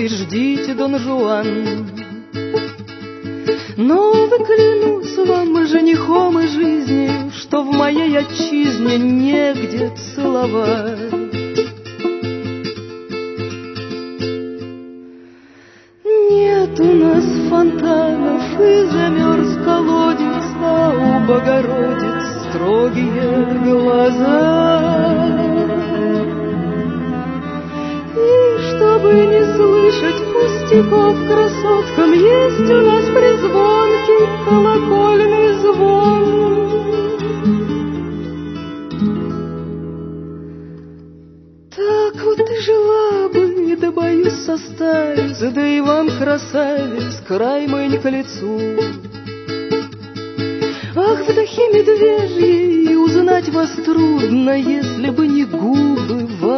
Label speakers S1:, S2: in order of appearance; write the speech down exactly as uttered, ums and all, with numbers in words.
S1: и ждите, Дон Жуан. Но вы, клянусь вам, женихом и жизнью, что в моей отчизне негде целовать. Нет у нас фонтанов, и замерз колодец, а у Богородиц строгие глаза. И чтобы не слышать пустяков красоткам, есть у нас презвонкий колокольный звон. Так вот и жила бы, да боюсь состариться, да и вам, красавец, край мой к лицу. Ах, вдохи медвежьи, узнать вас трудно, если бы не губы ваши.